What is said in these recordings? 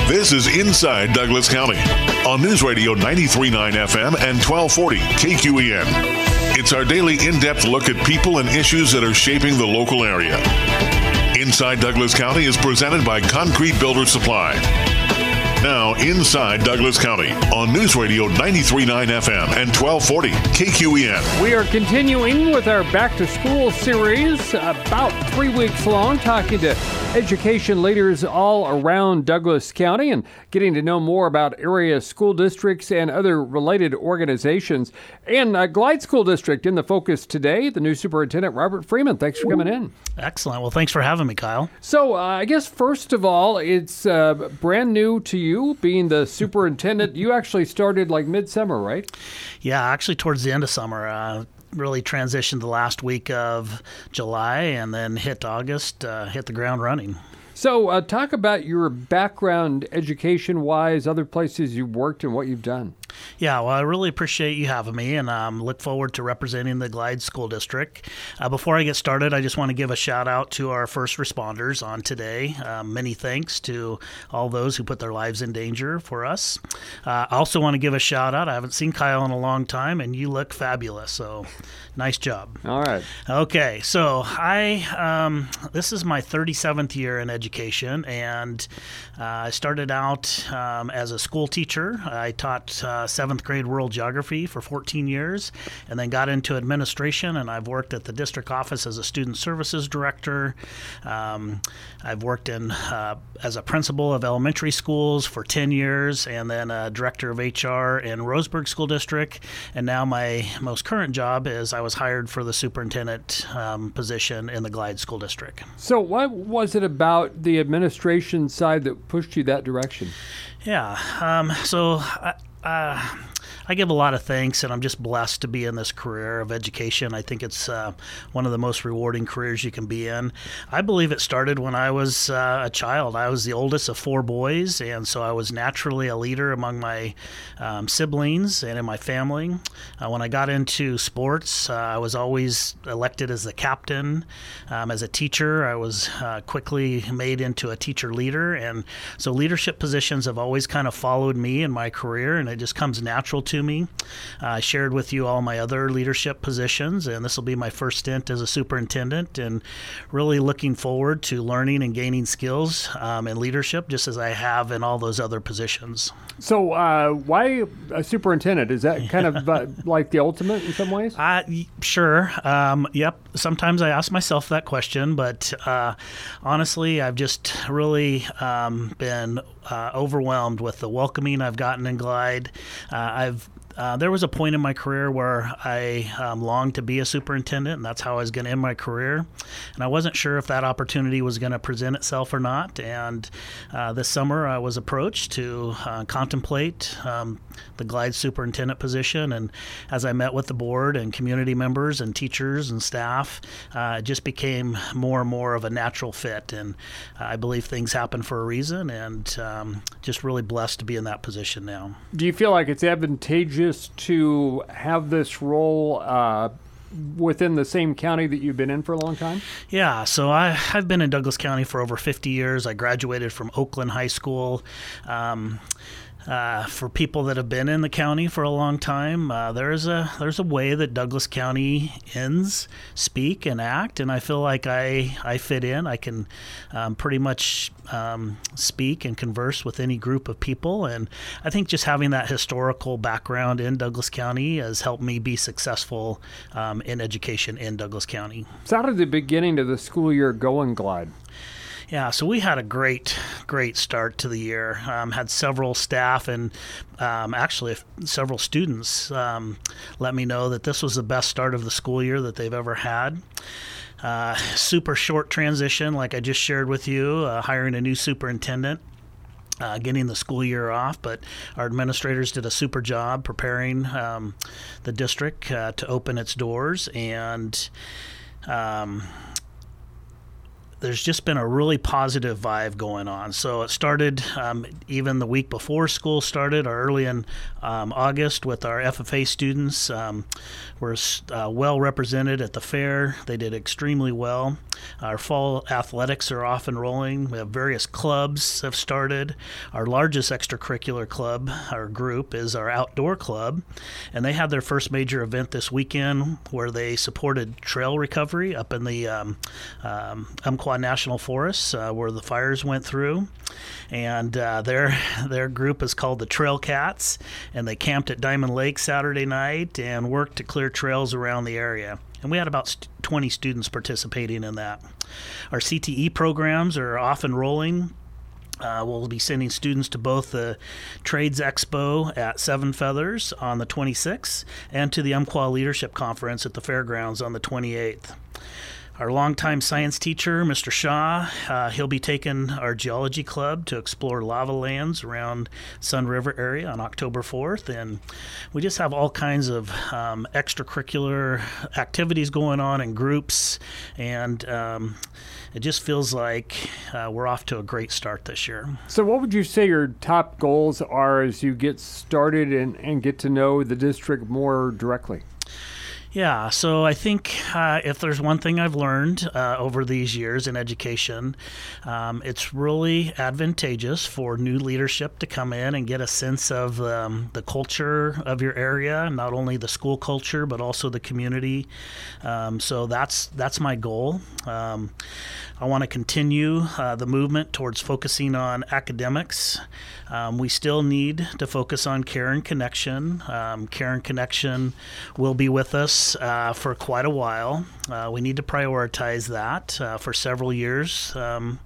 This is Inside Douglas County on News Radio 93.9 FM and 1240 KQEN. It's our daily in-depth look at people and issues that are shaping the local area. Inside Douglas County is presented by Concrete Builder Supply. Now, Inside Douglas County on News Radio 93.9 FM and 1240 KQEN. We are continuing with our Back to School series, about 3 weeks long, talking to education leaders all around Douglas County and getting to know more about area school districts and other related organizations. And Glide School District in the focus today, the new superintendent, Robert Freeman. Thanks for coming in. Excellent. Well, thanks for having me, Kyle. So I guess first of all, it's brand new to you being the superintendent. You actually started like midsummer, right? Yeah, actually towards the end of summer. Really transitioned the last week of July and then hit August, hit the ground running. So talk about your background education-wise, other places you've worked and what you've done. Yeah, well, I really appreciate you having me and look forward to representing the Glide School District. Before I get started, I just want to give a shout out to our first responders on today. Many thanks to all those who put their lives in danger for us. I also want to give a shout out. I haven't seen Kyle in a long time and you look fabulous, so nice job. All right. Okay, so this is my 37th year in education, and I started out as a school teacher. I taught 7th grade world geography for 14 years and then got into administration, and I've worked at the district office as a student services director. I've worked in as a principal of elementary schools for 10 years and then a director of HR in Roseburg School District, and now my most current job is I was hired for the superintendent position in the Glide School District. So what was it about the administration side that pushed you that direction? Yeah, I give a lot of thanks, and I'm just blessed to be in this career of education. I think it's one of the most rewarding careers you can be in. I believe it started when I was a child. I was the oldest of 4 boys, and so I was naturally a leader among my siblings and in my family. When I got into sports, I was always elected as the captain. As a teacher, I was quickly made into a teacher leader, and so leadership positions have always kind of followed me in my career, and it just comes natural to me. I shared with you all my other leadership positions, and this will be my first stint as a superintendent, and really looking forward to learning and gaining skills in leadership, just as I have in all those other positions. So why a superintendent? Is that kind of like the ultimate in some ways? Sure. Yep. Sometimes I ask myself that question, but honestly, I've just really been overwhelmed with the welcoming I've gotten in Glide. There was a point in my career where I longed to be a superintendent, and that's how I was going to end my career. And I wasn't sure if that opportunity was going to present itself or not. And this summer I was approached to contemplate the Glide superintendent position. And as I met with the board and community members and teachers and staff, it just became more and more of a natural fit. And I believe things happen for a reason, and just really blessed to be in that position now. Do you feel like it's advantageous to have this role within the same county that you've been in for a long time? Yeah, so I've been in Douglas County for over 50 years. I graduated from Oakland High School. For people that have been in the county for a long time, there's a way that Douglas Countyans speak and act, and I feel like I fit in. I can pretty much speak and converse with any group of people, and I think just having that historical background in Douglas County has helped me be successful in education in Douglas County. So how did the beginning of the school year go in Glide? Yeah, so we had a great start to the year. Had several staff and actually several students let me know that this was the best start of the school year that they've ever had. Super short transition, like I just shared with you, hiring a new superintendent. Getting the school year off, but our administrators did a super job preparing the district to open its doors, and there's just been a really positive vibe going on. So it started even the week before school started, or early in August, with our FFA students. We're well represented at the fair. They did extremely well. Our fall athletics are off and rolling. We have various clubs have started. Our largest extracurricular club, our group, is our outdoor club, and they had their first major event this weekend where they supported trail recovery up in the Umpqua National Forest where the fires went through. And their group is called the Trail Cats, and they camped at Diamond Lake Saturday night and worked to clear trails around the area. And we had about 20 students participating in that. Our CTE programs are off and rolling. We'll be sending students to both the Trades Expo at Seven Feathers on the 26th and to the Umpqua Leadership Conference at the Fairgrounds on the 28th. Our longtime science teacher, Mr. Shaw, he'll be taking our geology club to explore lava lands around Sun River area on October 4th. And we just have all kinds of extracurricular activities going on in groups. And it just feels like we're off to a great start this year. So what would you say your top goals are as you get started and get to know the district more directly? Yeah, so I think if there's one thing I've learned over these years in education, it's really advantageous for new leadership to come in and get a sense of the culture of your area, not only the school culture, but also the community. So that's my goal. I want to continue the movement towards focusing on academics. We still need to focus on care and connection. Care and connection will be with us for quite a while. We need to prioritize that for several years.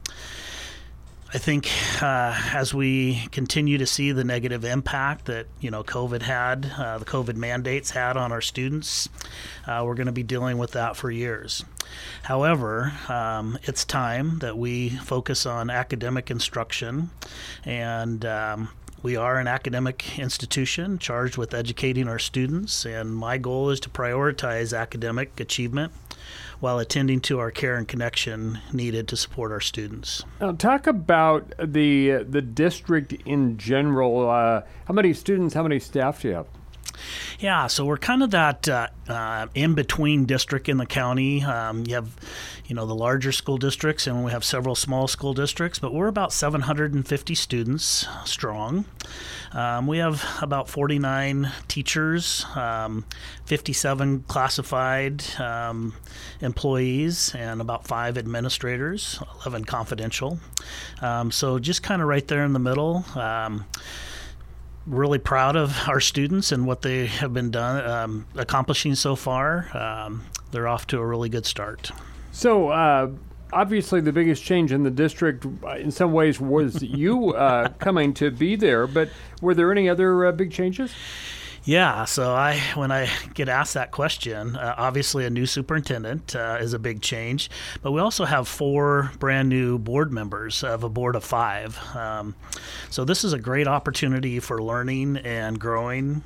I think as we continue to see the negative impact that COVID had, the COVID mandates had on our students, we're going to be dealing with that for years. However, it's time that we focus on academic instruction, and we are an academic institution charged with educating our students, and my goal is to prioritize academic achievement while attending to our care and connection needed to support our students. Now, talk about the district in general. How many students, how many staff do you have? Yeah, so we're kind of that in-between district in the county. You have, the larger school districts, and we have several small school districts, but we're about 750 students strong. We have about 49 teachers, 57 classified employees, and about 5 administrators, 11 confidential. So just kind of right there in the middle. Really proud of our students and what they have been accomplishing so far. They're off to a really good start. So obviously the biggest change in the district in some ways was you coming to be there, but were there any other big changes? Yeah, so when I get asked that question, obviously a new superintendent is a big change, but we also have 4 brand new board members of a board of 5. So this is a great opportunity for learning and growing.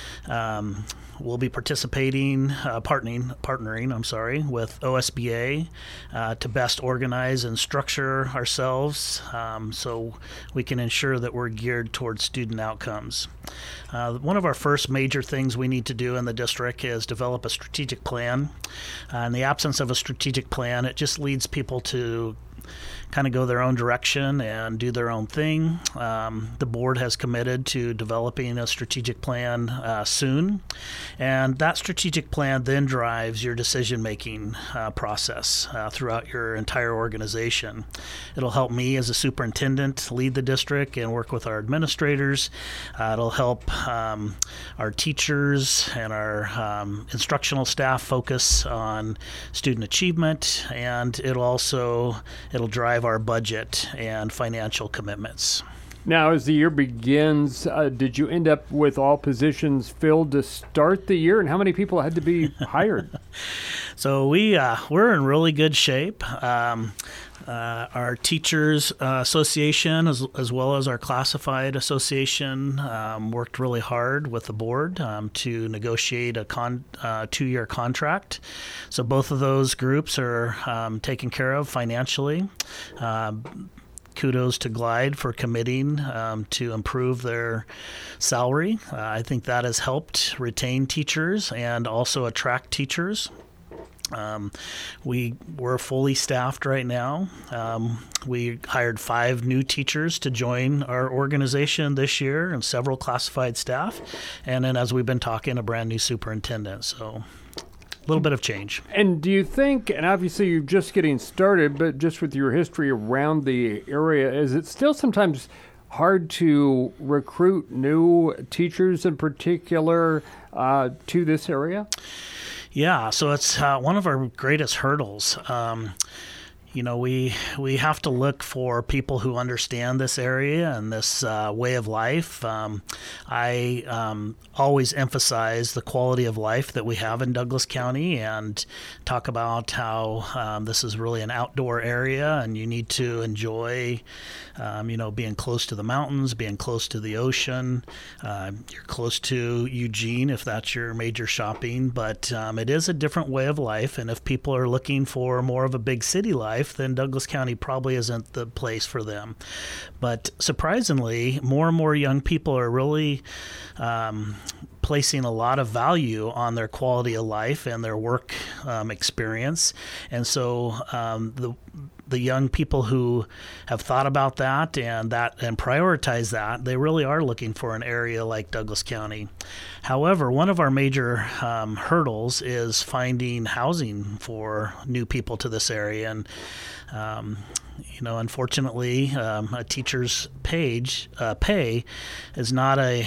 We'll be participating, partnering with OSBA to best organize and structure ourselves so we can ensure that we're geared towards student outcomes. One of our first major things we need to do in the district is develop a strategic plan. In the absence of a strategic plan, it just leads people to kind of go their own direction and do their own thing. The board has committed to developing a strategic plan soon, and that strategic plan then drives your decision-making process throughout your entire organization. It'll help me as a superintendent lead the district and work with our administrators. It'll help our teachers and our instructional staff focus on student achievement, and it'll drive our budget and financial commitments. Now, as the year begins, did you end up with all positions filled to start the year, and how many people had to be hired? So we're in really good shape. Our teachers association, as well as our classified association, worked really hard with the board to negotiate a 2-year contract. So both of those groups are taken care of financially. Kudos to Glide for committing to improve their salary. I think that has helped retain teachers and also attract teachers. We're fully staffed right now. We hired 5 new teachers to join our organization this year and several classified staff. And then, as we've been talking, a brand new superintendent. So a little bit of change. And do you think, and obviously you're just getting started, but just with your history around the area, is it still sometimes hard to recruit new teachers in particular to this area? Yeah, so it's one of our greatest hurdles. We have to look for people who understand this area and this way of life. I always emphasize the quality of life that we have in Douglas County and talk about how this is really an outdoor area and you need to enjoy, being close to the mountains, being close to the ocean. You're close to Eugene if that's your major shopping, but it is a different way of life. And if people are looking for more of a big city life, then Douglas County probably isn't the place for them. But surprisingly, more and more young people are really placing a lot of value on their quality of life and their work experience. And so the young people who have thought about that and prioritize that, they really are looking for an area like Douglas County. However, one of our major hurdles is finding housing for new people to this area. And unfortunately, a teacher's pay is not a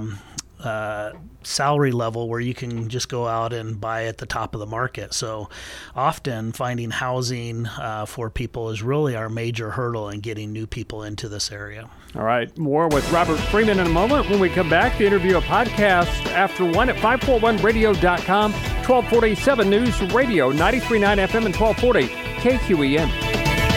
salary level where you can just go out and buy at the top of the market. So often finding housing for people is really our major hurdle in getting new people into this area. All right, more with Robert Freeman in a moment. When we come back, the interview a podcast after 1 at 541radio.com, 1247 News Radio, 93.9 FM and 1240 KQEN.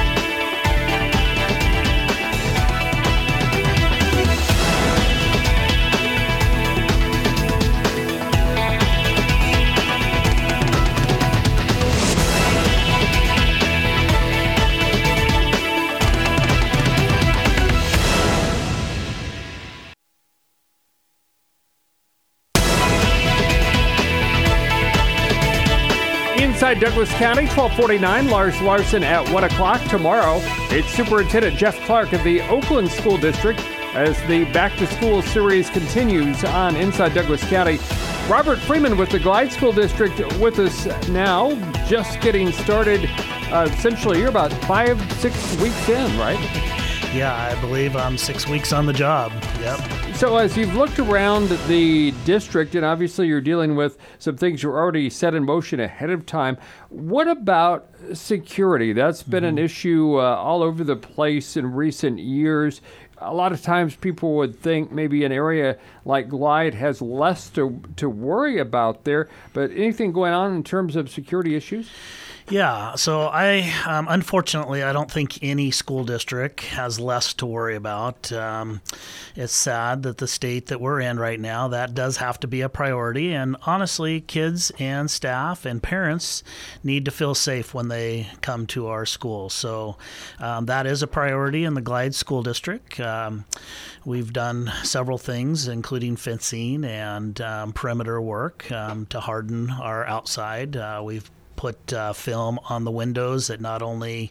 Inside Douglas County, 1249, Lars Larson at 1 o'clock tomorrow. It's Superintendent Jeff Clark of the Oakland School District as the Back to School series continues on Inside Douglas County. Robert Freeman with the Glide School District with us now, just getting started. Essentially, you're about 5-6 weeks in, right? Yeah, I believe I'm 6 weeks on the job. Yep. So as you've looked around the district, and obviously you're dealing with some things you're already set in motion ahead of time, what about security? That's been an issue all over the place in recent years. A lot of times people would think maybe an area like Glide has less to worry about there, but anything going on in terms of security issues? Yeah, so unfortunately, I don't think any school district has less to worry about. It's sad that the state that we're in right now, that does have to be a priority. And honestly, kids and staff and parents need to feel safe when they come to our school. So that is a priority in the Glide School District. We've done several things, including fencing and perimeter work to harden our outside. We've put film on the windows that not only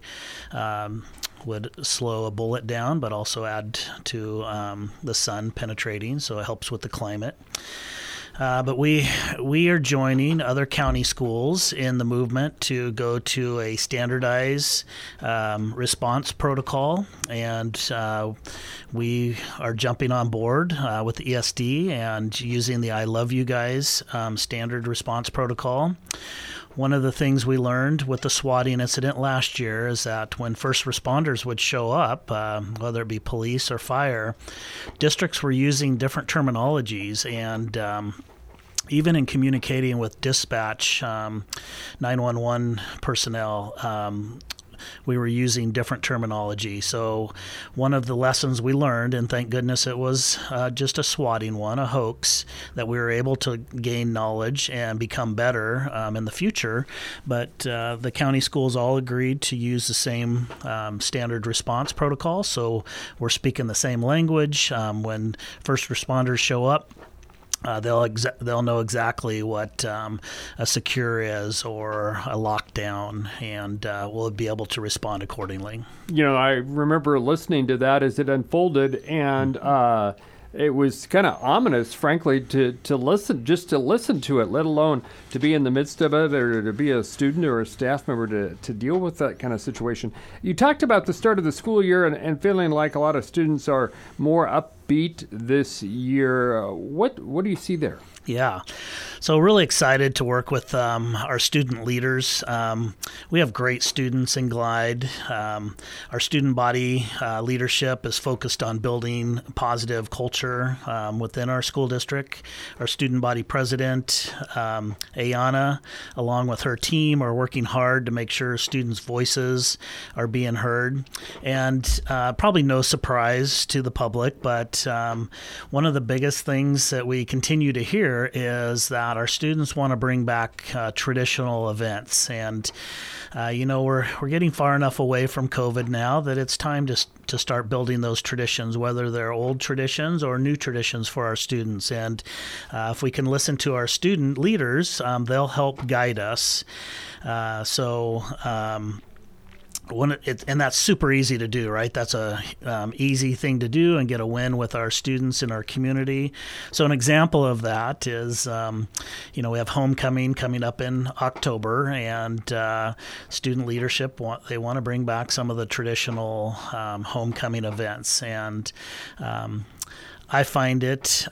would slow a bullet down, but also add to the sun penetrating, so it helps with the climate. But we are joining other county schools in the movement to go to a standardized response protocol, and we are jumping on board with the ESD and using the I Love You Guys standard response protocol. One of the things we learned with the swatting incident last year is that when first responders would show up, whether it be police or fire, districts were using different terminologies, and even in communicating with dispatch, 911 personnel, we were using different terminology. So one of the lessons we learned, and thank goodness it was just a swatting one, a hoax, that we were able to gain knowledge and become better in the future. But the county schools all agreed to use the same standard response protocol. So we're speaking the same language. When first responders show up, they'll know exactly what a secure is or a lockdown, and we'll be able to respond accordingly. I remember listening to that as it unfolded, and it was kind of ominous, frankly, to listen to it, let alone to be in the midst of it or to be a student or a staff member to deal with that kind of situation. You talked about the start of the school year and feeling like a lot of students are more upbeat this year. What do you see there? Yeah. So really excited to work with our student leaders. We have great students in Glide. Our student body leadership is focused on building positive culture within our school district. Our student body president, Ayana, along with her team, are working hard to make sure students' voices are being heard. And probably no surprise to the public, but one of the biggest things that we continue to hear is that our students want to bring back traditional events, and we're getting far enough away from COVID now that it's time to start building those traditions, whether they're old traditions or new traditions for our students. And if we can listen to our student leaders, they'll help guide us. And that's super easy to do, right? That's a easy thing to do and get a win with our students in our community. So an example of that is, we have homecoming coming up in October, and student leadership want to bring back some of the traditional homecoming events, and I find it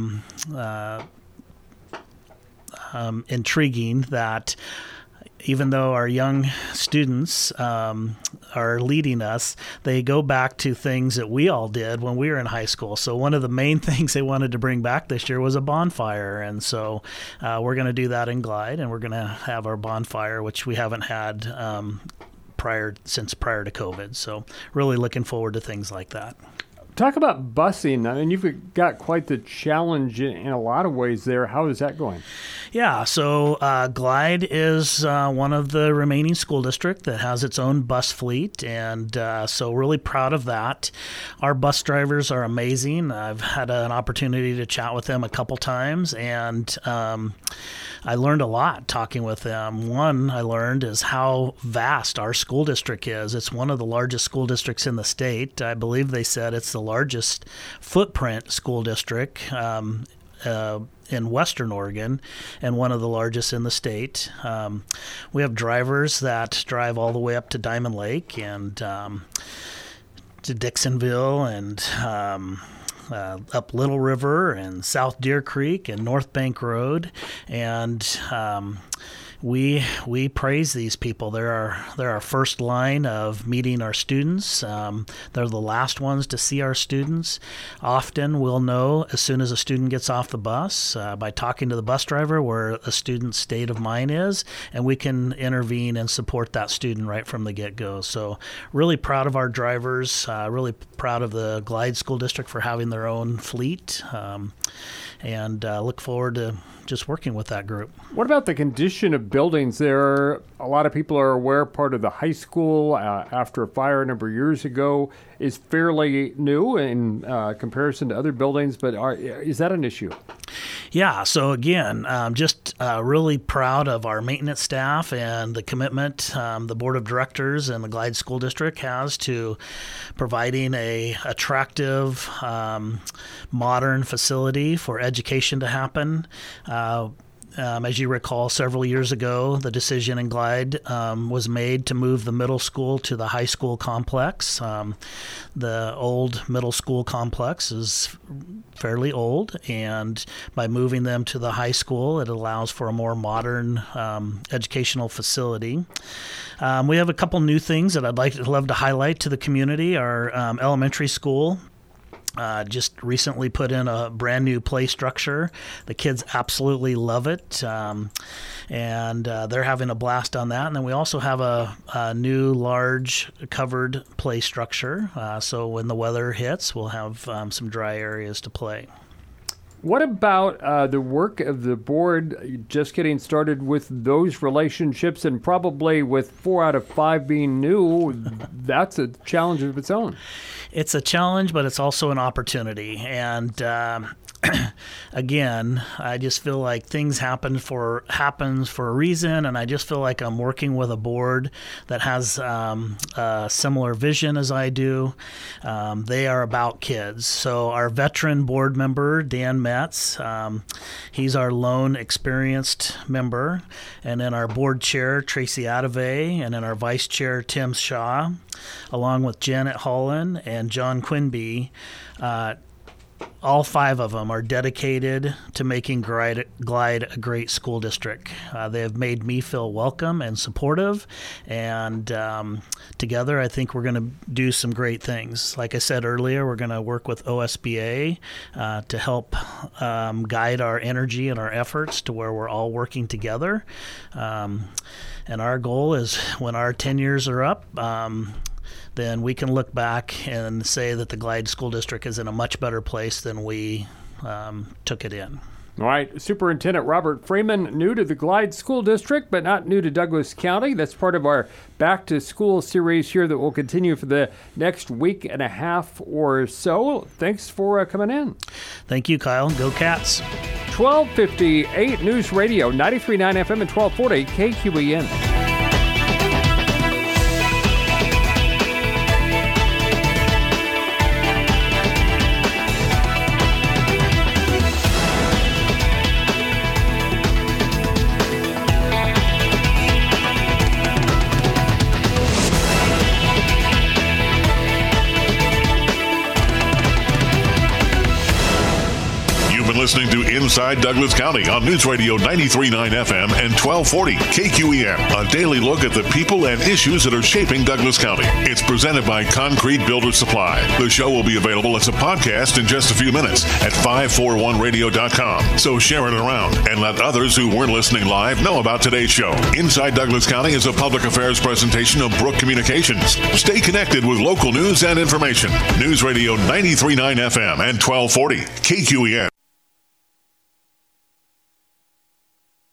intriguing that even though our young students are leading us, they go back to things that we all did when we were in high school. So one of the main things they wanted to bring back this year was a bonfire. And so we're going to do that in Glide, and we're going to have our bonfire, which we haven't had prior to COVID. So really looking forward to things like that. Talk about busing. I mean, you've got quite the challenge in a lot of ways there. How is that going? Yeah, so Glide is one of the remaining school districts that has its own bus fleet, and so really proud of that. Our bus drivers are amazing. I've had an opportunity to chat with them a couple times, and I learned a lot talking with them. One I learned is how vast our school district is. It's one of the largest school districts in the state. I believe they said it's the largest footprint school district in Western Oregon, and one of the largest in the state. We have drivers that drive all the way up to Diamond Lake and to Dixonville and up Little River and South Deer Creek and North Bank Road, and we praise these people. They're our first line of meeting our students. They're the last ones to see our students. Often we'll know as soon as a student gets off the bus by talking to the bus driver where a student's state of mind is, and we can intervene and support that student right from the get-go. So really proud of our drivers, really proud of the Glide School District for having their own fleet, and look forward to just working with that group. What about the condition of buildings there? A lot of people are aware part of the high school after a fire a number of years ago is fairly new in comparison to other buildings, but is that an issue? Yeah, so again, just really proud of our maintenance staff and the commitment the Board of Directors and the Glide School District has to providing a attractive, modern facility for education to happen. As you recall, several years ago, the decision in Glide was made to move the middle school to the high school complex. The old middle school complex is fairly old, and by moving them to the high school, it allows for a more modern educational facility. We have a couple new things that I'd love to highlight to the community. Our elementary school just recently put in a brand new play structure. The kids absolutely love it, and they're having a blast on that. And then we also have a new large covered play structure, so when the weather hits, we'll have some dry areas to play. What about the work of the board just getting started with those relationships, and probably with 4 out of 5 being new, that's a challenge of its own. It's a challenge, but it's also an opportunity. And again, I just feel like things happens for a reason, and I just feel like I'm working with a board that has a similar vision as I do. They are about kids. So our veteran board member, Dan Metz, he's our lone experienced member, and then our board chair, Tracy Adave, and then our vice chair, Tim Shaw, along with Janet Holland and John Quinby. All 5 of them are dedicated to making Glide a great school district. They have made me feel welcome and supportive, and together I think we're going to do some great things. Like I said earlier, we're going to work with OSBA to help guide our energy and our efforts to where we're all working together. And our goal is, when our 10 years are up, then we can look back and say that the Glide School District is in a much better place than we took it in. All right, Superintendent Robert Freeman, new to the Glide School District, but not new to Douglas County. That's part of our Back to School series here that will continue for the next week and a half or so. Thanks for coming in. Thank you, Kyle. Go Cats. 1258 News Radio, 93.9 FM and 1240 KQEN. Listening to Inside Douglas County on News Radio 93.9 FM and 1240 KQEN. A daily look at the people and issues that are shaping Douglas County. It's presented by Concrete Builder Supply. The show will be available as a podcast in just a few minutes at 541radio.com. So share it around and let others who weren't listening live know about today's show. Inside Douglas County is a public affairs presentation of Brook Communications. Stay connected with local news and information. News Radio 93.9 FM and 1240 KQEN.